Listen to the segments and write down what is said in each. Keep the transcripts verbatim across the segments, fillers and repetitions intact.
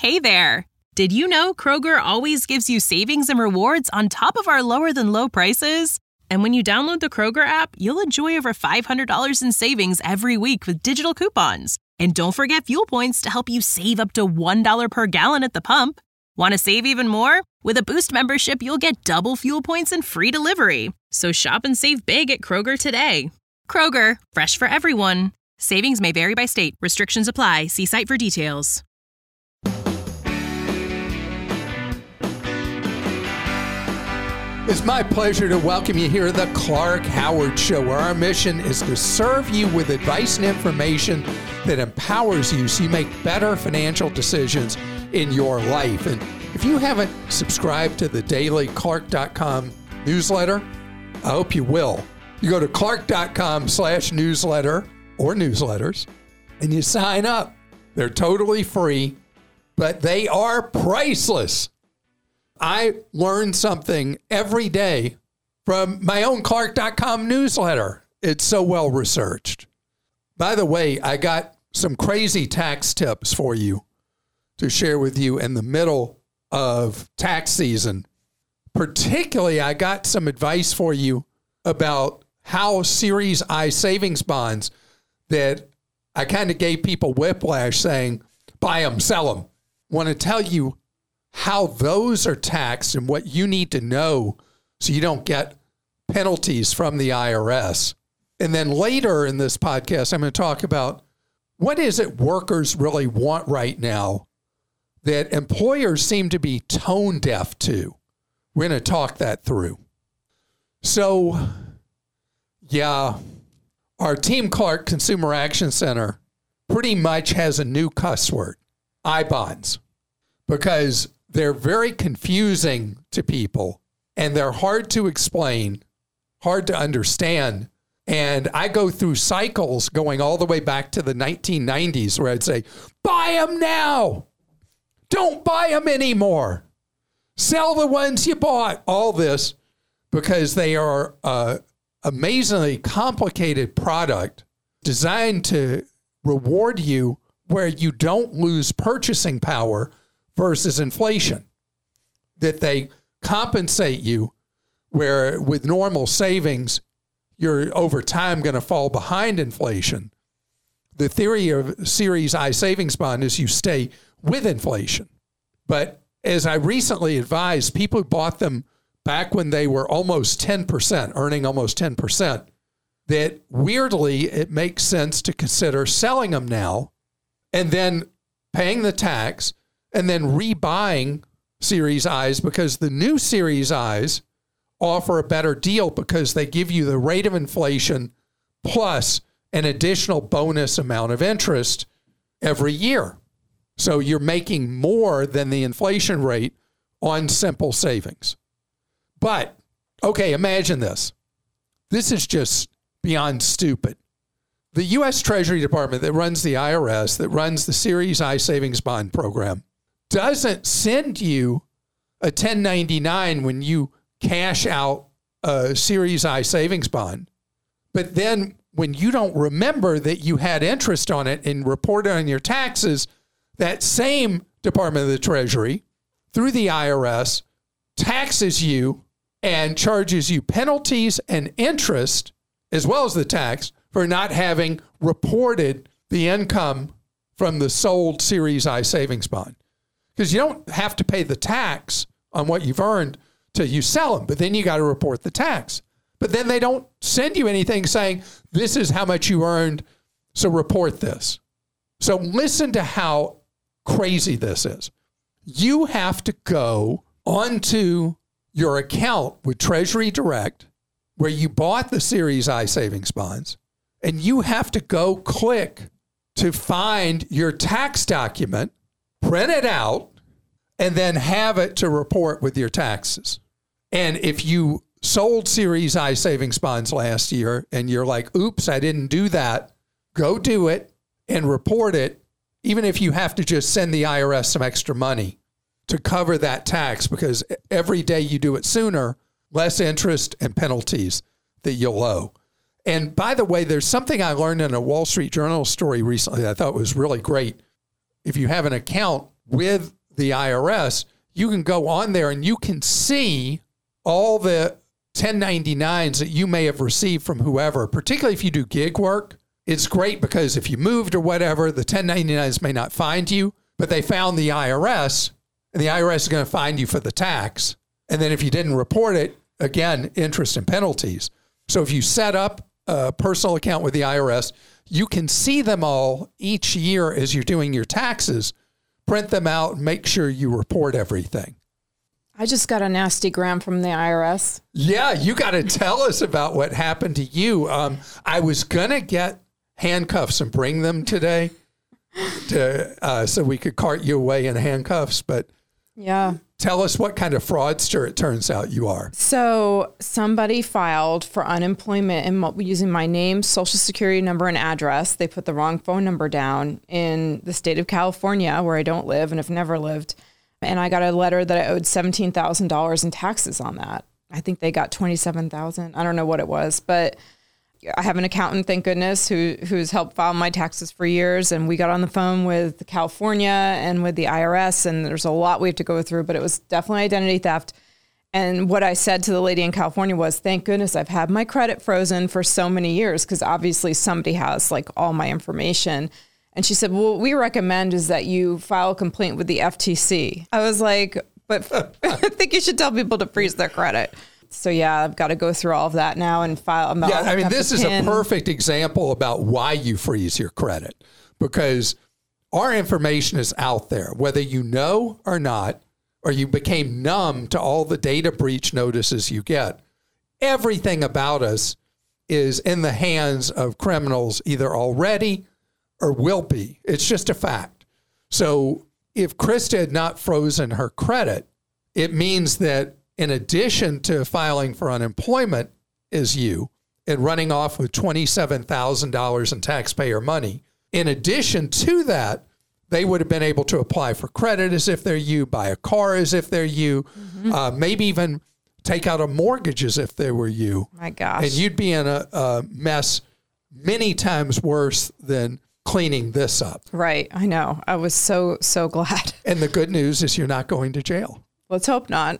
Hey there! Did you know Kroger always gives you savings and rewards on top of our lower-than-low prices? And when you download the Kroger app, you'll enjoy over five hundred dollars in savings every week with digital coupons. And don't forget fuel points to help you save up to one dollar per gallon at the pump. Want to save even more? With a Boost membership, you'll get double fuel points and free delivery. So shop and save big at Kroger today. Kroger, fresh for everyone. Savings may vary by state. Restrictions apply. See site for details. It's my pleasure to welcome you here at the Clark Howard Show, where our mission is to serve you with advice and information that empowers you so you make better financial decisions in your life. And if you haven't subscribed to the daily Clark dot com newsletter, I hope you will. You go to Clark dot com slash newsletter or newsletters and you sign up. They're totally free, but they are priceless. I learn something every day from my own Clark dot com newsletter. It's so well researched. By the way, I got some crazy tax tips for you to share with you in the middle of tax season. Particularly, I got some advice for you about how Series I savings bonds that I kind of gave people whiplash saying, buy them, sell them. Want to tell you how those are taxed and what you need to know so you don't get penalties from the I R S. And then later in this podcast, I'm going to talk about what is it workers really want right now that employers seem to be tone deaf to. We're going to talk that through. So, yeah, our Team Clark Consumer Action Center pretty much has a new cuss word, I bonds, because they're very confusing to people and they're hard to explain, hard to understand. And I go through cycles going all the way back to the nineteen nineties where I'd say, buy them now. Don't buy them anymore. Sell the ones you bought. All this because they are an amazingly complicated product designed to reward you where you don't lose purchasing power versus inflation, that they compensate you where with normal savings, you're over time going to fall behind inflation. The theory of Series I savings bond is you stay with inflation. But as I recently advised, people who bought them back when they were almost ten percent, earning almost ten percent, that weirdly, it makes sense to consider selling them now and then paying the tax and then rebuying Series I's because the new Series I's offer a better deal because they give you the rate of inflation plus an additional bonus amount of interest every year. So you're making more than the inflation rate on simple savings. But, okay, imagine this. This is just beyond stupid. The U S Treasury Department that runs the I R S, that runs the Series I savings bond program, doesn't send you a ten ninety-nine when you cash out a Series I savings bond. But then when you don't remember that you had interest on it and report it on your taxes, that same Department of the Treasury, through the I R S, taxes you and charges you penalties and interest, as well as the tax, for not having reported the income from the sold Series I savings bond. Because you don't have to pay the tax on what you've earned till you sell them, but then you got to report the tax. But then they don't send you anything saying, this is how much you earned, so report this. So listen to how crazy this is. You have to go onto your account with Treasury Direct, where you bought the Series I savings bonds, and you have to go click to find your tax document, print it out, and then have it to report with your taxes. And if you sold Series I savings bonds last year and you're like, oops, I didn't do that, go do it and report it, even if you have to just send the I R S some extra money to cover that tax, because every day you do it sooner, less interest and penalties that you'll owe. And by the way, there's something I learned in a Wall Street Journal story recently that I thought was really great. If you have an account with the I R S, you can go on there and you can see all the ten ninety-nines that you may have received from whoever, particularly if you do gig work. It's great because if you moved or whatever, the ten ninety-nines may not find you, but they found the I R S, and the I R S is going to find you for the tax. And then if you didn't report it, again, interest and penalties. So if you set up a personal account with the I R S, you can see them all each year as you're doing your taxes, print them out, and make sure you report everything. I just got a nasty gram from the I R S. Yeah, you got to tell us about what happened to you. Um, I was going to get handcuffs and bring them today to uh, so we could cart you away in handcuffs, but yeah. Tell us what kind of fraudster it turns out you are. So somebody filed for unemployment and using my name, social security number, and address. They put the wrong phone number down in the state of California, where I don't live and have never lived. And I got a letter that I owed seventeen thousand dollars in taxes on that. I think they got twenty-seven thousand dollars. I don't know what it was, but I have an accountant, thank goodness, who who's helped file my taxes for years. And we got on the phone with California and with the I R S, and there's a lot we have to go through, but it was definitely identity theft. And what I said to the lady in California was, thank goodness I've had my credit frozen for so many years, because obviously somebody has like all my information. And she said, well, what we recommend is that you file a complaint with the F T C. I was like, but I think you should tell people to freeze their credit. So, yeah, I've got to go through all of that now and file. Yeah, I mean, this is a perfect example about why you freeze your credit, because our information is out there, whether you know or not, or you became numb to all the data breach notices you get. Everything about us is in the hands of criminals, either already or will be. It's just a fact. So if Krista had not frozen her credit, it means that in addition to filing for unemployment as you and running off with twenty-seven thousand dollars in taxpayer money, in addition to that, they would have been able to apply for credit as if they're you, buy a car as if they're you, mm-hmm. uh, maybe even take out a mortgage as if they were you. My gosh. And you'd be in a, a mess many times worse than cleaning this up. Right. I know. I was so, so glad. And the good news is you're not going to jail. Let's hope not.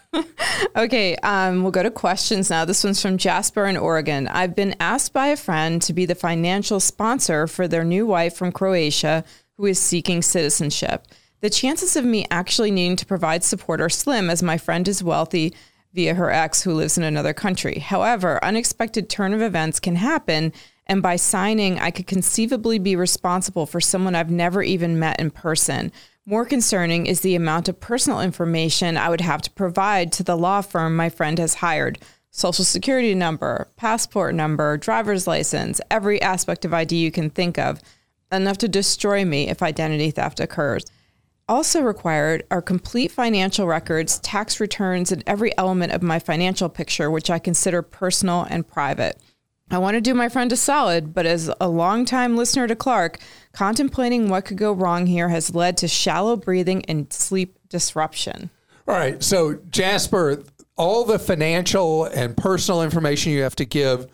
Okay, um, we'll go to questions now. This one's from Jasper in Oregon. I've been asked by a friend to be the financial sponsor for their new wife from Croatia who is seeking citizenship. The chances of me actually needing to provide support are slim, as my friend is wealthy via her ex who lives in another country. However, unexpected turn of events can happen, and by signing, I could conceivably be responsible for someone I've never even met in person. More concerning is the amount of personal information I would have to provide to the law firm my friend has hired. Social security number, passport number, driver's license, every aspect of I D you can think of, enough to destroy me if identity theft occurs. Also required are complete financial records, tax returns, and every element of my financial picture, which I consider personal and private. I want to do my friend a solid, but as a longtime listener to Clark, contemplating what could go wrong here has led to shallow breathing and sleep disruption. All right. So, Jasper, all the financial and personal information you have to give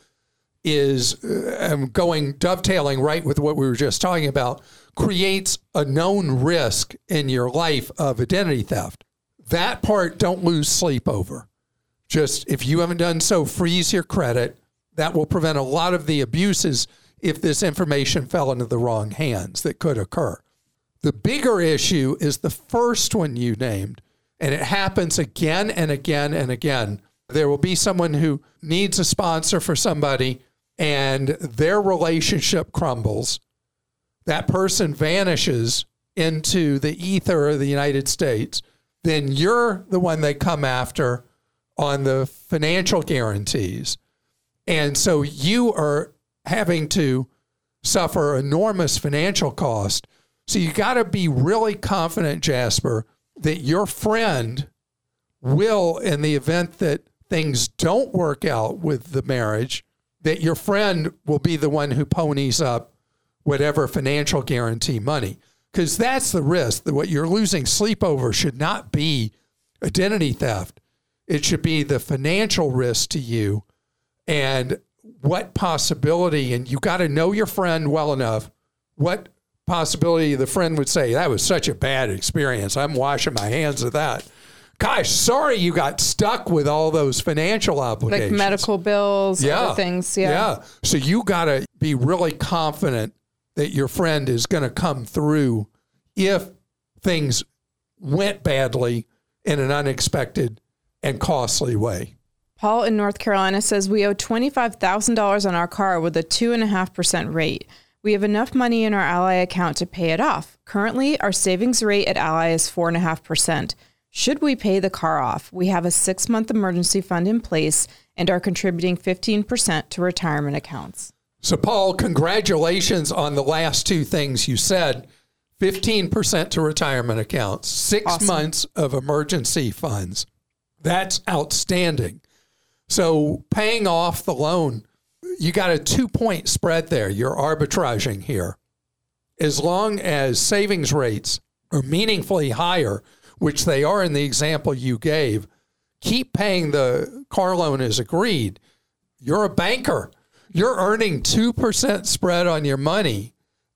is uh, going, dovetailing right with what we were just talking about, creates a known risk in your life of identity theft. That part, don't lose sleep over. Just, if you haven't done so, freeze your credit. That will prevent a lot of the abuses if this information fell into the wrong hands that could occur. The bigger issue is the first one you named, and it happens again and again and again. There will be someone who needs a sponsor for somebody, and their relationship crumbles. That person vanishes into the ether of the United States. Then you're the one they come after on the financial guarantees. And so you are having to suffer enormous financial cost. So you got to be really confident, Jasper, that your friend will, in the event that things don't work out with the marriage, that your friend will be the one who ponies up whatever financial guarantee money. Because that's the risk, that what you're losing sleep over should not be identity theft. It should be the financial risk to you. And what possibility, and you got to know your friend well enough, what possibility the friend would say, that was such a bad experience. I'm washing my hands of that. Gosh, sorry you got stuck with all those financial obligations. Like medical bills, yeah. other things. Yeah. Yeah. So you got to be really confident that your friend is going to come through if things went badly in an unexpected and costly way. Paul in North Carolina says we owe twenty-five thousand dollars on our car with a two point five percent rate. We have enough money in our Ally account to pay it off. Currently, our savings rate at Ally is four point five percent. Should we pay the car off? We have a six-month emergency fund in place and are contributing fifteen percent to retirement accounts. So, Paul, congratulations on the last two things you said. fifteen percent to retirement accounts, six awesome. months of emergency funds. That's outstanding. So paying off the loan, you got a two-point spread there. You're arbitraging here. As long as savings rates are meaningfully higher, which they are in the example you gave, keep paying the car loan as agreed. You're a banker. You're earning two percent spread on your money,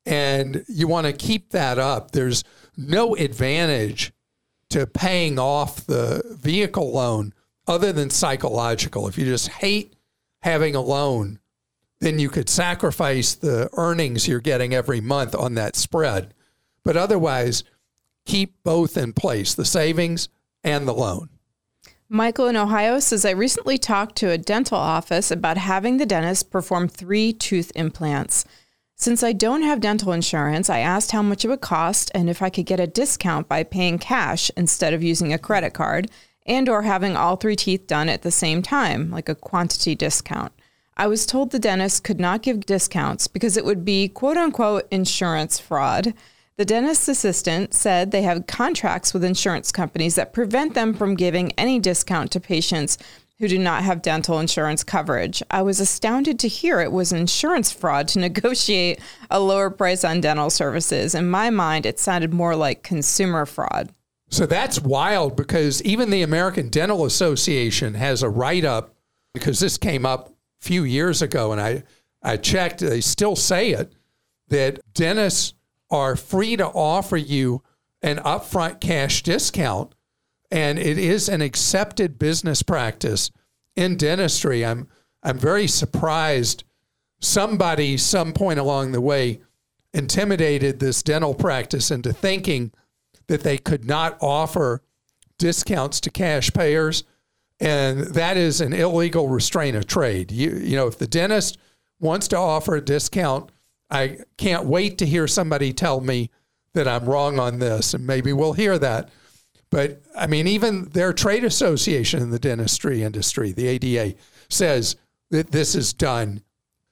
and you want to keep that up. There's no advantage to paying off the vehicle loan other than psychological. If you just hate having a loan, then you could sacrifice the earnings you're getting every month on that spread. But otherwise, keep both in place, the savings and the loan. Michael in Ohio says, I recently talked to a dental office about having the dentist perform three tooth implants. Since I don't have dental insurance, I asked how much it would cost and if I could get a discount by paying cash instead of using a credit card and or having all three teeth done at the same time, like a quantity discount. I was told the dentist could not give discounts because it would be quote unquote insurance fraud. The dentist's assistant said they have contracts with insurance companies that prevent them from giving any discount to patients who do not have dental insurance coverage. I was astounded to hear it was insurance fraud to negotiate a lower price on dental services. In my mind, it sounded more like consumer fraud. So that's wild because even the American Dental Association has a write-up, because this came up a few years ago, and I, I checked, they still say it, that dentists are free to offer you an upfront cash discount, and it is an accepted business practice in dentistry. I'm I'm very surprised somebody, some point along the way, intimidated this dental practice into thinking that they could not offer discounts to cash payers, and that is an illegal restraint of trade. You you know, if the dentist wants to offer a discount, I can't wait to hear somebody tell me that I'm wrong on this, and maybe we'll hear that. But, I mean, even their trade association in the dentistry industry, the A D A, says that this is done.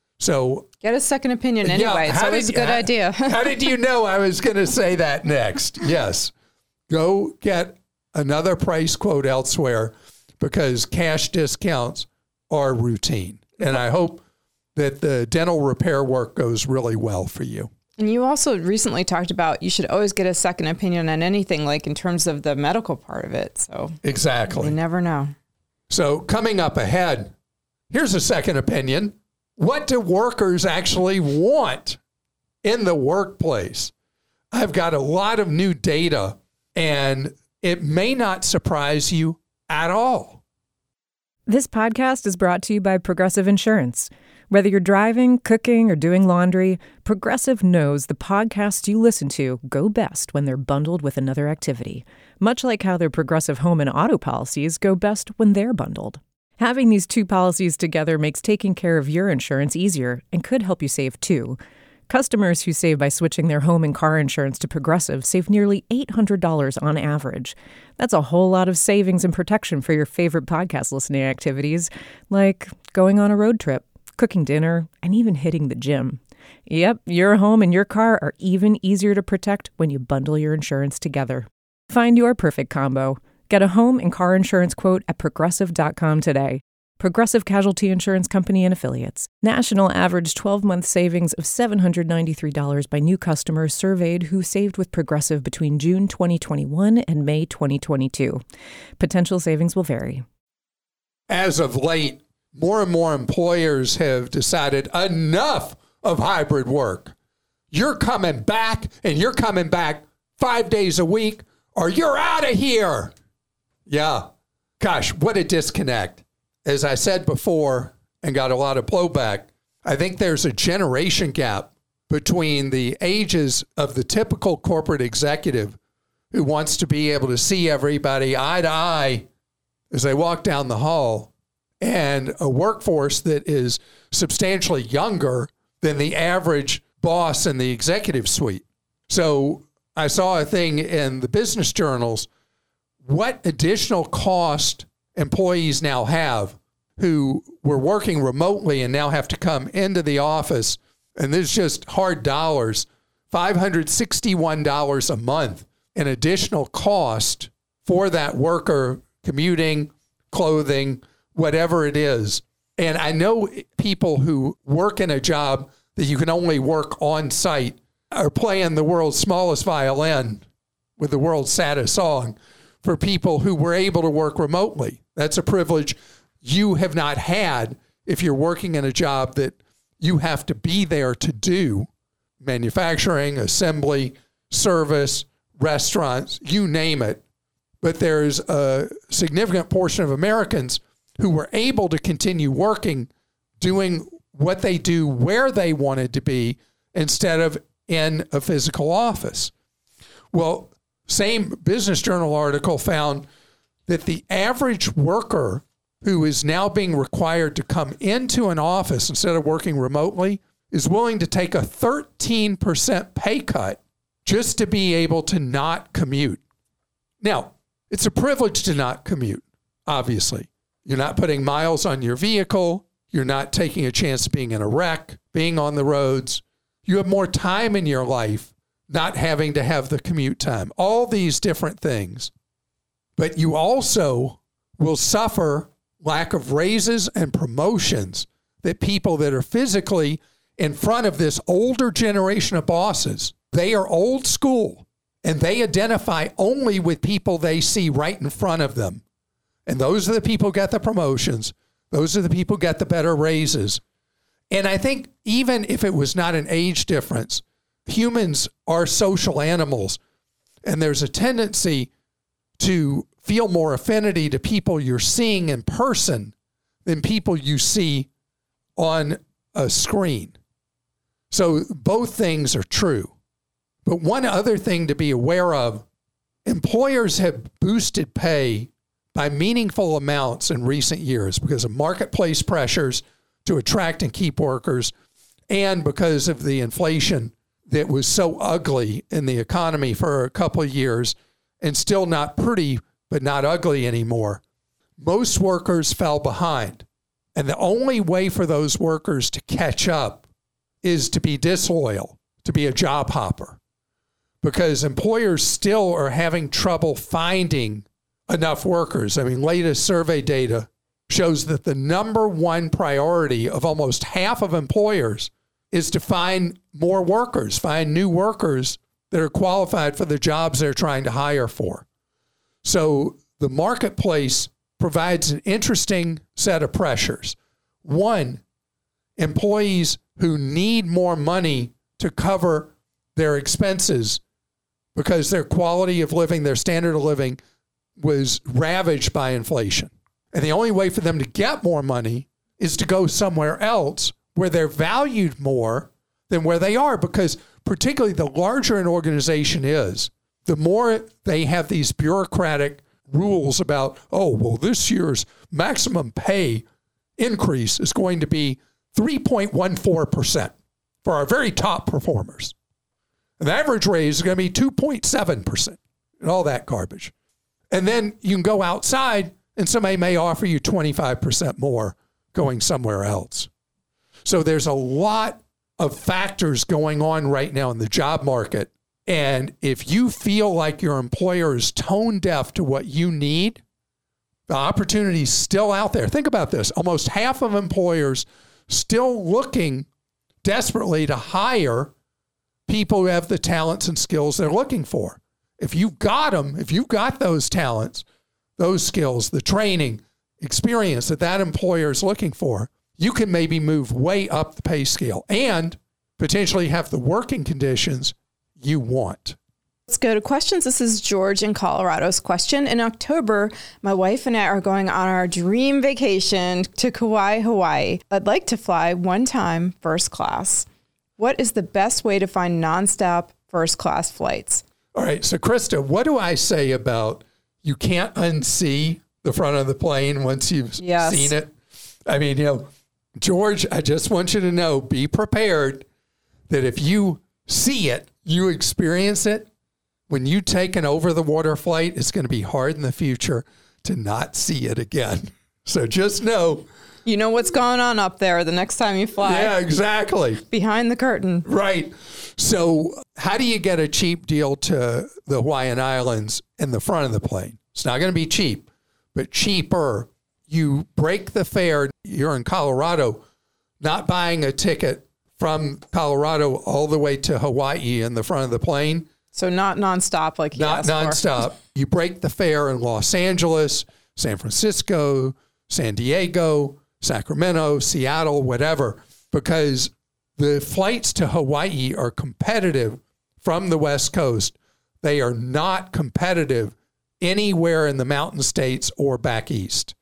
So get a second opinion anyway. Yeah, it's always did, a good how, idea. How did you know I was going to say that next? Yes. Go get another price quote elsewhere because cash discounts are routine. And I hope that the dental repair work goes really well for you. And you also recently talked about you should always get a second opinion on anything, like in terms of the medical part of it. So exactly. You never know. So coming up ahead, here's a second opinion. What do workers actually want in the workplace? I've got a lot of new data, and it may not surprise you at all. This podcast is brought to you by Progressive Insurance. Whether you're driving, cooking, or doing laundry, Progressive knows the podcasts you listen to go best when they're bundled with another activity, much like how their Progressive home and auto policies go best when they're bundled. Having these two policies together makes taking care of your insurance easier and could help you save too. Customers who save by switching their home and car insurance to Progressive save nearly eight hundred dollars on average. That's a whole lot of savings and protection for your favorite podcast listening activities, like going on a road trip, cooking dinner, and even hitting the gym. Yep, your home and your car are even easier to protect when you bundle your insurance together. Find your perfect combo. Get a home and car insurance quote at progressive dot com today. Progressive Casualty Insurance Company and Affiliates. National average twelve-month savings of seven hundred ninety-three dollars by new customers surveyed who saved with Progressive between June twenty twenty-one and May twenty twenty-two. Potential savings will vary. As of late, more and more employers have decided enough of hybrid work. You're coming back, and you're coming back five days a week, or you're out of here. Yeah. Gosh, what a disconnect. As I said before, and got a lot of blowback, I think there's a generation gap between the ages of the typical corporate executive who wants to be able to see everybody eye to eye as they walk down the hall, and a workforce that is substantially younger than the average boss in the executive suite. So I saw a thing in the business journals, what additional cost employees now have who were working remotely and now have to come into the office, and this is just hard dollars, five hundred sixty-one dollars a month in additional cost for that worker commuting, clothing, whatever it is. And I know people who work in a job that you can only work on site are playing the world's smallest violin with the world's saddest song for people who were able to work remotely. That's a privilege you have not had if you're working in a job that you have to be there to do. Manufacturing, assembly, service, restaurants, you name it. But there's a significant portion of Americans who were able to continue working, doing what they do where they wanted to be instead of in a physical office. Well, same Business Journal article found that the average worker who is now being required to come into an office instead of working remotely is willing to take a thirteen percent pay cut just to be able to not commute. Now, it's a privilege to not commute, obviously. You're not putting miles on your vehicle. You're not taking a chance of being in a wreck, being on the roads. You have more time in your life not having to have the commute time. All these different things. But you also will suffer lack of raises and promotions that people that are physically in front of this older generation of bosses, they are old school and they identify only with people they see right in front of them. And those are the people who get the promotions. Those are the people who get the better raises. And I think even if it was not an age difference, humans are social animals. And there's a tendency to feel more affinity to people you're seeing in person than people you see on a screen. So both things are true. But one other thing to be aware of, employers have boosted pay by meaningful amounts in recent years because of marketplace pressures to attract and keep workers and because of the inflation that was so ugly in the economy for a couple of years and still not pretty, but not ugly anymore. Most workers fell behind. And the only way for those workers to catch up is to be disloyal, to be a job hopper, because employers still are having trouble finding enough workers. I mean, latest survey data shows that the number one priority of almost half of employers is to find more workers, find new workers that are qualified for the jobs they're trying to hire for. So the marketplace provides an interesting set of pressures. One, employees who need more money to cover their expenses because their quality of living, their standard of living was ravaged by inflation. And the only way for them to get more money is to go somewhere else where they're valued more than where they are, because particularly the larger an organization is, the more they have these bureaucratic rules about, oh, well, this year's maximum pay increase is going to be three point one four percent for our very top performers. And the average raise is going to be two point seven percent and all that garbage. And then you can go outside and somebody may offer you twenty-five percent more going somewhere else. So there's a lot of factors going on right now in the job market. And if you feel like your employer is tone deaf to what you need, the opportunity is still out there. Think about this. Almost half of employers still looking desperately to hire people who have the talents and skills they're looking for. If you've got them, if you've got those talents, those skills, the training, experience that that employer is looking for, you can maybe move way up the pay scale. And potentially have the working conditions you want. Let's go to questions. This is George in Colorado's question. In October, my wife and I are going on our dream vacation to Kauai, Hawaii. I'd like to fly one time first class. What is the best way to find nonstop first class flights? All right. So, Krista, what do I say about you can't unsee the front of the plane once you've yes. seen it? I mean, you know, George, I just want you to know, be prepared that if you see it, you experience it, when you take an over-the-water flight, it's going to be hard in the future to not see it again. So just know. You know what's going on up there the next time you fly. Yeah, exactly. Behind the curtain. Right. So how do you get a cheap deal to the Hawaiian Islands in the front of the plane? It's not going to be cheap, but cheaper. You break the fare. You're in Colorado, not buying a ticket from Colorado all the way to Hawaii in the front of the plane. So not nonstop like you Not nonstop. You break the fare in Los Angeles, San Francisco, San Diego, Sacramento, Seattle, whatever, because the flights to Hawaii are competitive from the West Coast. They are not competitive anywhere in the mountain states or back east.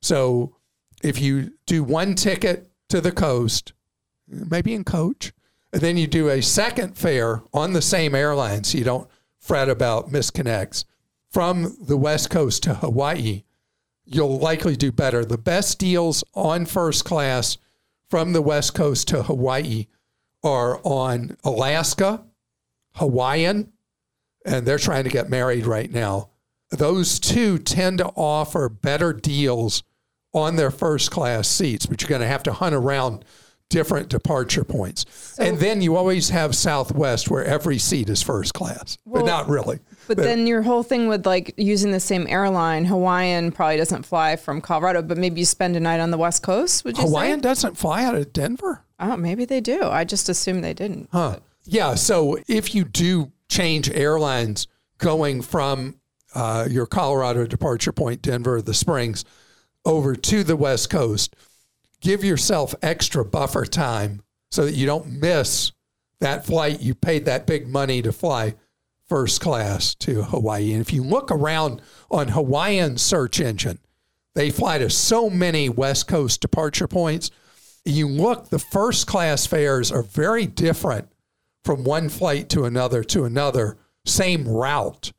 So if you do one ticket to the coast, maybe in coach, and then you do a second fare on the same airline so you don't fret about misconnects from the West Coast to Hawaii, you'll likely do better. The best deals on first class from the West Coast to Hawaii are on Alaska, Hawaiian, and they're trying to get married right now. Those two tend to offer better deals on their first class seats, but you're going to have to hunt around different departure points. So, and then you always have Southwest where every seat is first class, well, but not really. But, but then your whole thing with like using the same airline, Hawaiian probably doesn't fly from Colorado, but maybe you spend a night on the West Coast, would you Hawaiian say? doesn't fly out of Denver? Oh, maybe they do. I just assumed they didn't. Huh. But. Yeah, so if you do change airlines going from uh, your Colorado departure point, Denver, the Springs, over to the West Coast, give yourself extra buffer time so that you don't miss that flight. You paid that big money to fly first class to Hawaii. And if you look around on Hawaiian search engine, they fly to so many West Coast departure points. You look, the first class fares are very different from one flight to another to another, same route.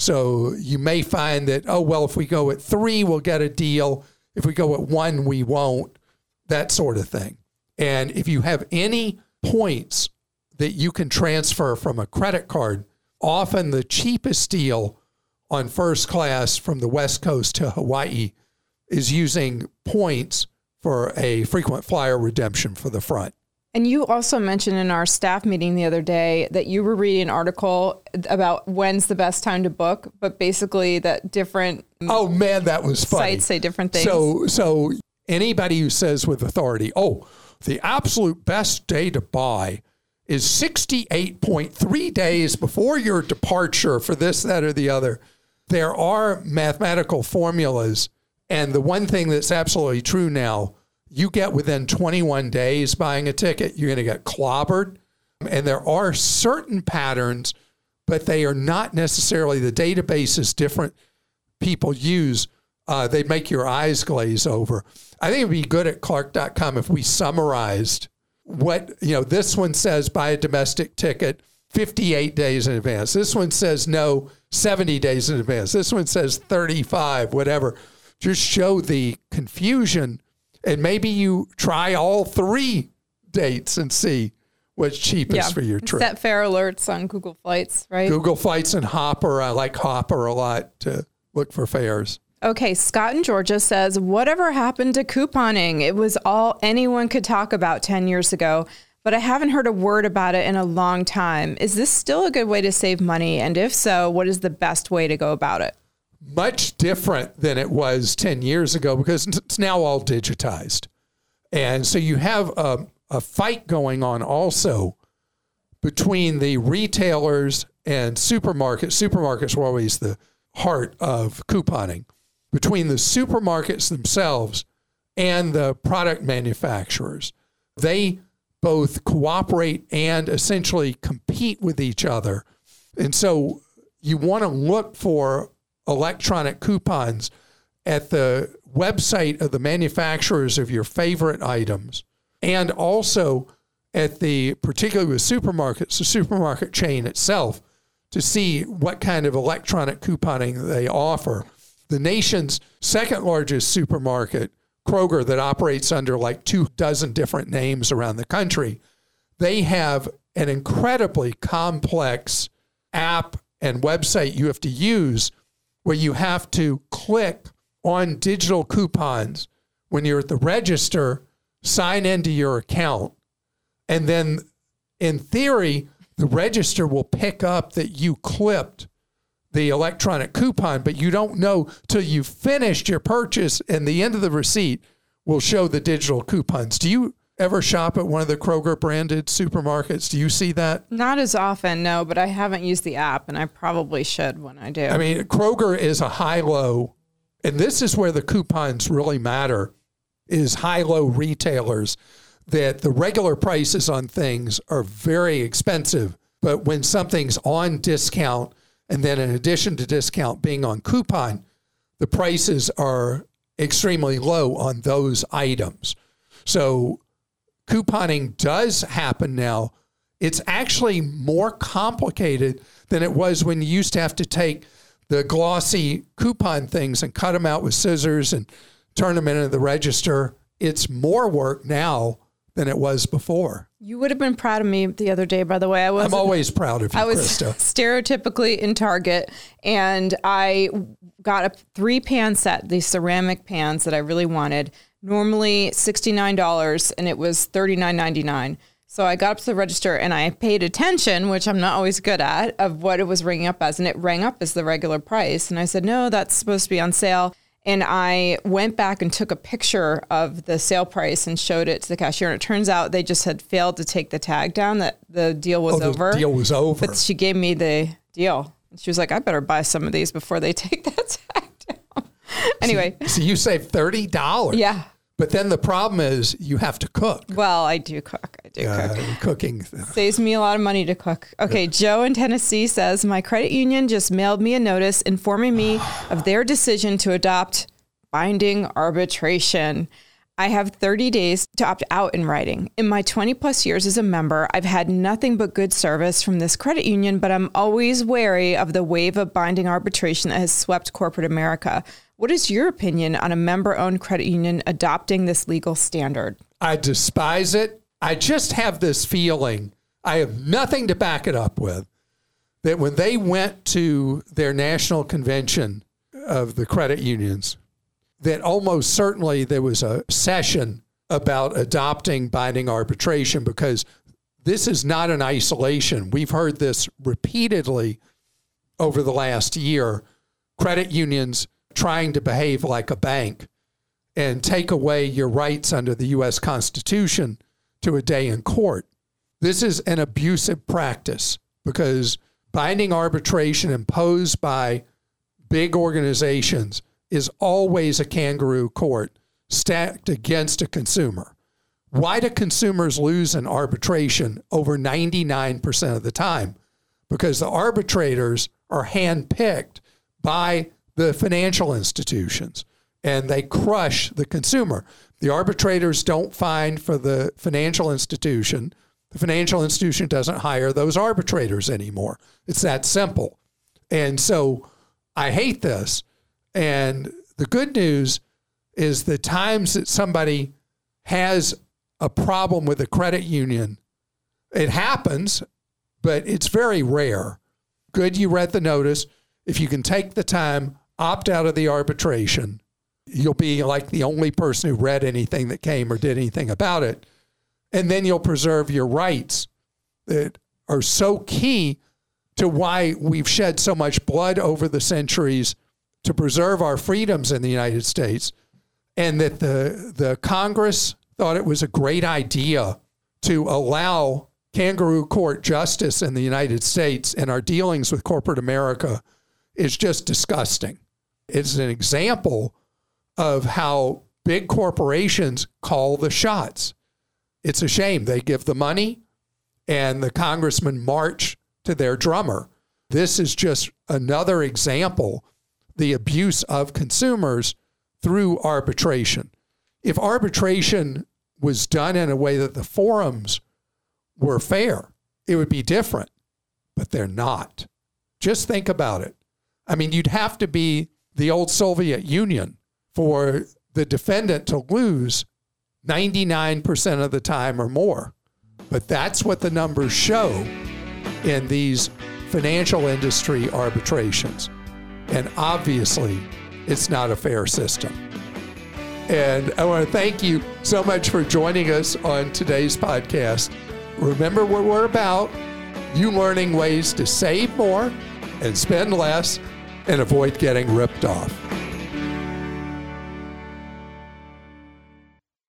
So you may find that, oh, well, if we go at three, we'll get a deal. If we go at one, we won't. That sort of thing. And if you have any points that you can transfer from a credit card, often the cheapest deal on first class from the West Coast to Hawaii is using points for a frequent flyer redemption for the front. And you also mentioned in our staff meeting the other day that you were reading an article about when's the best time to book, but basically that different oh man, that was funny. Sites say different things. So, so anybody who says with authority, oh, the absolute best day to buy is sixty-eight point three days before your departure for this, that, or the other. There are mathematical formulas, and the one thing that's absolutely true now, you get within twenty-one days buying a ticket, you're going to get clobbered. And there are certain patterns, but they are not necessarily, the database is different. People use, uh, they make your eyes glaze over. I think it'd be good at Clark dot com if we summarized what, you know, this one says buy a domestic ticket fifty-eight days in advance. This one says no, seventy days in advance. This one says thirty-five, whatever. Just show the confusion. And maybe you try all three dates and see what's cheapest yeah. for your trip. Set fare alerts on Google Flights, right? Google Flights and Hopper. I like Hopper a lot to look for fares. Okay, Scott in Georgia says, whatever happened to couponing? It was all anyone could talk about ten years ago, but I haven't heard a word about it in a long time. Is this still a good way to save money? And if so, what is the best way to go about it? Much different than it was ten years ago because it's now all digitized. And so you have a, a fight going on also between the retailers and supermarkets. Supermarkets were always the heart of couponing. Between the supermarkets themselves and the product manufacturers. They both cooperate and essentially compete with each other. And so you want to look for electronic coupons at the website of the manufacturers of your favorite items, and also at the, particularly with supermarkets, the supermarket chain itself, to see what kind of electronic couponing they offer. The nation's second largest supermarket, Kroger, that operates under like two dozen different names around the country, they have an incredibly complex app and website you have to use where you have to click on digital coupons when you're at the register, sign into your account, and then in theory, the register will pick up that you clipped the electronic coupon, but you don't know till you've finished your purchase, and the end of the receipt will show the digital coupons. Do you ever shop at one of the Kroger branded supermarkets? Do you see that? Not as often, no, but I haven't used the app, and I probably should when I do. I mean, Kroger is a high-low, and this is where the coupons really matter, is high-low retailers, that the regular prices on things are very expensive, but when something's on discount, and then in addition to discount being on coupon, the prices are extremely low on those items. So couponing does happen now. It's actually more complicated than it was when you used to have to take the glossy coupon things and cut them out with scissors and turn them into the register. It's more work now than it was before. You would have been proud of me the other day, by the way. I was I'm always proud of you, I was Krista. Stereotypically in Target, and I got a three pan set, these ceramic pans that I really wanted. Normally sixty-nine dollars, and it was thirty-nine ninety-nine. So I got up to the register and I paid attention, which I'm not always good at, of what it was ringing up as. And it rang up as the regular price. And I said, no, that's supposed to be on sale. And I went back and took a picture of the sale price and showed it to the cashier. And it turns out they just had failed to take the tag down, that the deal was oh, the over. The deal was over. But she gave me the deal. And she was like, I better buy some of these before they take that tag down. Anyway. So, so you saved thirty dollars. Yeah. But then the problem is you have to cook. Well, I do cook. I do uh, cook. Cooking. Saves me a lot of money to cook. Okay, Joe in Tennessee says, my credit union just mailed me a notice informing me of their decision to adopt binding arbitration. I have thirty days to opt out in writing. In my twenty plus years as a member, I've had nothing but good service from this credit union, but I'm always wary of the wave of binding arbitration that has swept corporate America. What is your opinion on a member-owned credit union adopting this legal standard? I despise it. I just have this feeling, I have nothing to back it up with, that when they went to their national convention of the credit unions, that almost certainly there was a session about adopting binding arbitration, because this is not an isolation. We've heard this repeatedly over the last year. Credit unions trying to behave like a bank and take away your rights under the U S Constitution to a day in court. This is an abusive practice, because binding arbitration imposed by big organizations is always a kangaroo court stacked against a consumer. Why do consumers lose in arbitration over ninety-nine percent of the time? Because the arbitrators are handpicked by the financial institutions, and they crush the consumer. The arbitrators don't find for the financial institution. The financial institution doesn't hire those arbitrators anymore. It's that simple. And so I hate this. And the good news is the times that somebody has a problem with a credit union, it happens, but it's very rare. Good, you read the notice. If you can take the time, opt out of the arbitration, you'll be like the only person who read anything that came or did anything about it. And then you'll preserve your rights that are so key to why we've shed so much blood over the centuries to preserve our freedoms in the United States, and that the the Congress thought it was a great idea to allow kangaroo court justice in the United States, and our dealings with corporate America is just disgusting. It's an example of how big corporations call the shots. It's a shame. They give the money and the congressmen march to their drummer. This is just another example, the abuse of consumers through arbitration. If arbitration was done in a way that the forums were fair, it would be different, but they're not. Just think about it. I mean, you'd have to be the old Soviet Union for the defendant to lose ninety-nine percent of the time or more. But that's what the numbers show in these financial industry arbitrations. And obviously, it's not a fair system. And I want to thank you so much for joining us on today's podcast. Remember what we're about, you learning ways to save more and spend less and avoid getting ripped off.